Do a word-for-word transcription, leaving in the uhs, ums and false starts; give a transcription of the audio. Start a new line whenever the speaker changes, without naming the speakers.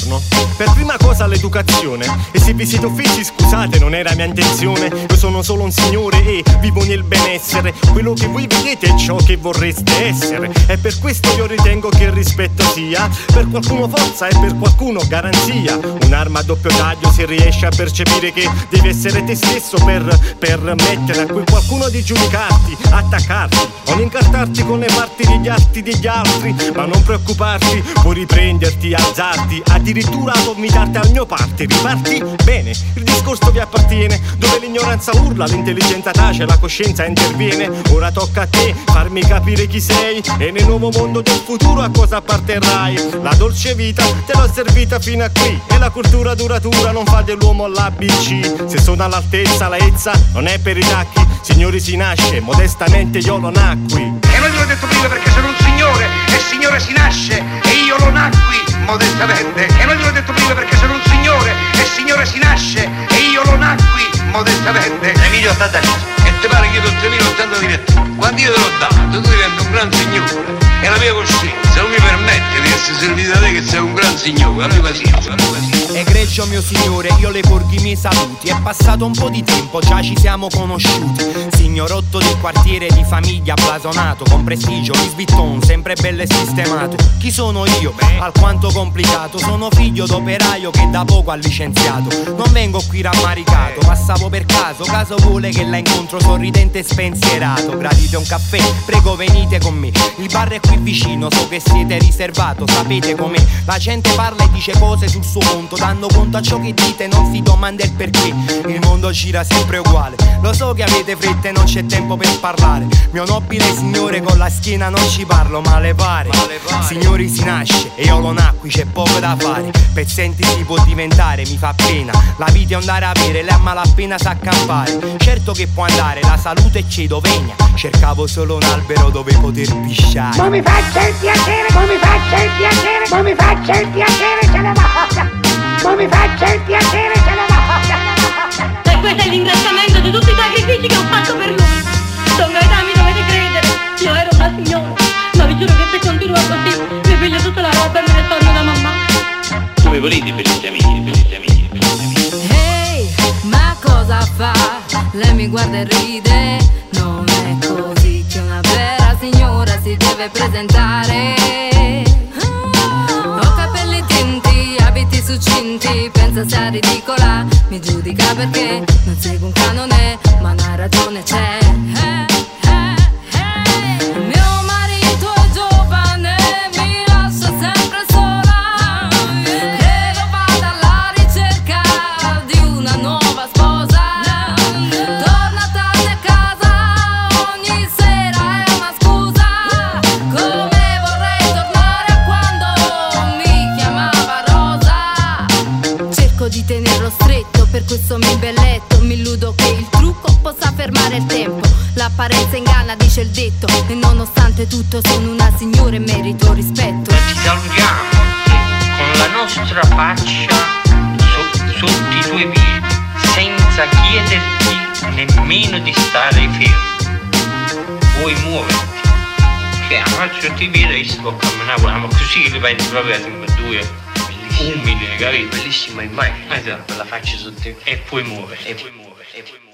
buongiorno. Per prima cosa l'educazione. E se vi siete offesi scusate, non era mia intenzione. Io sono solo un signore e vivo nel benessere. Quello che voi vedete è ciò che vorreste essere. E per questo io ritengo che il rispetto sia per qualcuno forza e per qualcuno garanzia. Un'arma a doppio taglio se riesci a percepire che devi essere te stesso per permettere a quel qualcuno di giudicarti, attaccarti o di incartarti con le parti degli atti degli altri. Ma non preoccuparti, puoi riprenderti, alzarti, addirittura vomitarti al mio parte. Riparti bene, il discorso vi appartiene. Dove l'ignoranza urla, l'intelligenza tace, la coscienza interviene. Ora tocca a te farmi capire chi sei e nel nuovo mondo del futuro a cosa apparterrai. La dolce vita te l'ho servita fino a qui e la cultura duratura non fa dell'uomo l'A B C. Se sono all'altezza, la ezza non è per i tacchi. Signori, si nasce, modestamente io lo nacqui.
E non gliel'ho detto prima perché sono un signore e signore si nasce e io lo nacqui modestamente. E non gliel'ho detto prima perché sono un signore e signore si nasce e io lo nacqui modestamente.
Emilio ottanta e ti pare che io do tremilaottanta direttore? Quando io te l'ho dato tu diventi un gran signore e la mia coscienza non mi permette di essere servito da te che sei un gran signore. Abbi pazienza, abbi pazienza.
Egregio mio signore, io le porgo i miei saluti. È passato un po' di tempo, già ci siamo conosciuti. Signorotto del quartiere di famiglia blasonato, con prestigio, Louis Vuitton, sempre bello e sistemato. Chi sono io? Alquanto complicato. Sono figlio d'operaio che da poco ha licenziato. Non vengo qui rammaricato, passavo per caso. Caso vuole che la incontro sorridente e spensierato. Gradite un caffè? Prego venite con me. Il bar è qui vicino, so che siete riservato. Sapete com'è? La gente parla e dice cose sul suo conto, dando conto a ciò che dite, non si domanda il perché. Il mondo gira sempre uguale. Lo so che avete fretta e non c'è tempo per parlare. Mio nobile signore, con la schiena non ci parlo, ma le pare. Signori, si nasce e io lo nacqui, c'è poco da fare. Pezzenti si può diventare, mi fa pena. La vita è andare a bere, lei a malapena sa accampare. Certo che può andare, la salute c'è dovegna. Cercavo solo un albero dove poter pisciare.
Ma mi faccia il piacere, ma mi faccia il piacere, ma mi faccia il piacere, ce la voglia. Ma mi faccia il piacere, ce la voglia.
E questo è l'ingraziamento di tutti i sacrifici che ho fatto per lui. Don Gaetano, mi dovete credere, io ero una signora, ma vi giuro che se continua così mi piglio tutta la roba e me ne torno da mamma.
Come volete per gli amici, per gli amici, per gli amici.
Ehi, ma cosa fa? Lei mi guarda e ride. Non è così che una vera signora si deve presentare. Ho capelli tinti, abiti succinti, pensa sia ridicola, mi giudica perché non seguo un canone, ma una ragione c'è. Eh, eh, eh. Mio marito è giovane, mi lascia sempre sola. Credo vada alla ricerca di una nuova sposa. Torna tardi a casa, ogni sera è una scusa. Come vorrei tornare a quando mi chiamava Rosa. Cerco di tenerlo stretto, per questo mi imbelletto. Mi illudo che il trucco possa fermare il tempo. L'apparenza inganna, dice il detto, e nonostante tutto sono una signora e merito rispetto.
Ti salutiamo con la nostra faccia so- sotto i tuoi piedi, senza chiederti nemmeno di stare fermo. Puoi muoverti. Cioè, la faccia sotto i piedi e si può camminare, ma così che li pensi proprio a sempre due. Umili, capito?
Bellissima immagine.
Esatto,
la faccia sotto
e puoi muovere, e puoi muovere, e puoi muovere.